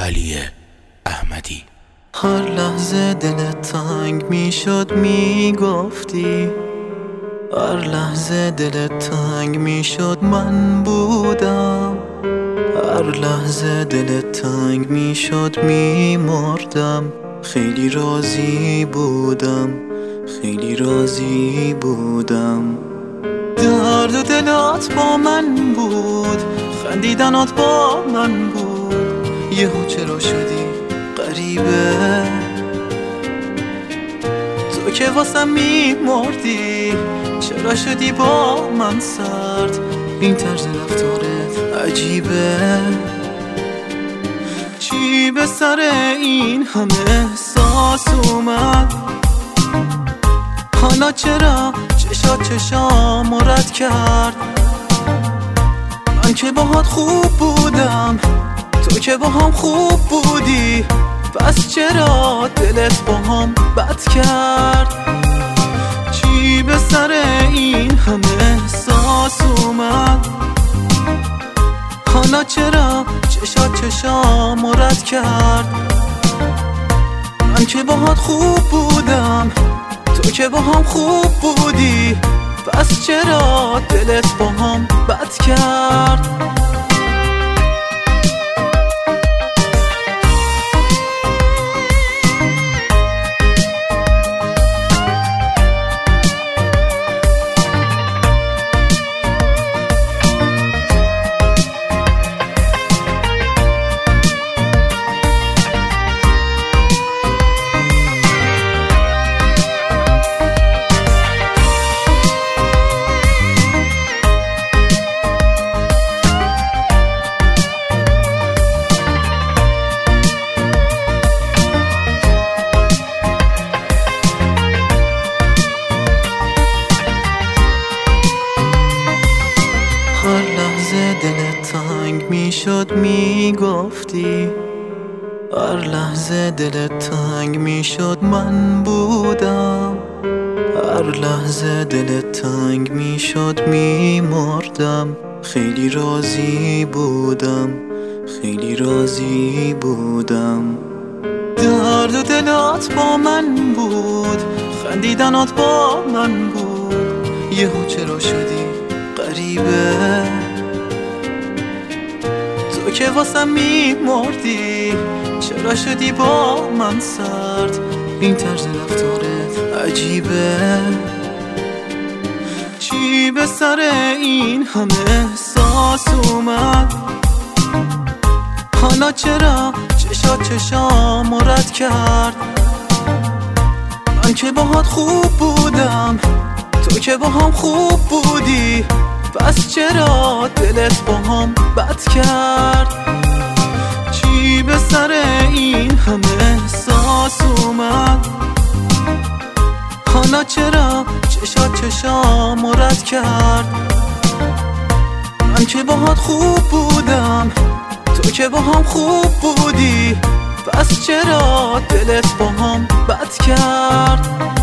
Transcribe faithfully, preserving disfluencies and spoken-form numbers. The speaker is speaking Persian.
علی احمدی. هر لحظه دلت تنگ میشد میگفتی، هر لحظه دلت تنگ میشد من بودم، هر لحظه دلت تنگ میشد میمردم. خیلی راضی بودم، خیلی راضی بودم. درد و دلات با من بود، خندیدنات با من بود. یهو چرا شدی غریبه؟ تو که واسم میمردی، چرا شدی با من سرد؟ این طرز رفتارت عجیبه. چی به سر این همه احساس اومد؟ حالا چرا چشات چشام رد کرد؟ من که باهات خوب بودم، تو که با هم خوب بودی، پس چرا دلت با هم بد کرد؟ چی به سر این همه احساس اومد؟ حالا چرا چشات چشام رد کرد؟ من که باهات خوب بودم، تو که با هم خوب بودی، پس چرا دلت با هم بد کرد؟ هر لحظه دلت تنگ میشد میگفتی، هر لحظه دلت تنگ میشد من بودم، هر لحظه دلت تنگ میشد میمردم. خیلی راضی بودم، خیلی راضی بودم. درد و دلات با من بود، خندیدنات با من بود. یهو چرا شدی غریبه؟ تو که واسم میمردی، چرا شدی با من سرد؟ این طرز رفتارت عجیبه. چی به سر این همه احساس اومد؟ حالا چرا چشات چشام رد کرد؟ من که باهات خوب بودم، تو که با هم خوب بودی، پس چرا دلت با هم بد کرد؟ چی به سر این همه احساس اومد؟ حالا چرا چشات چشام رد کرد؟ من که باهات خوب بودم، تو که با هم خوب بودی، پس چرا دلت با هم بد کرد؟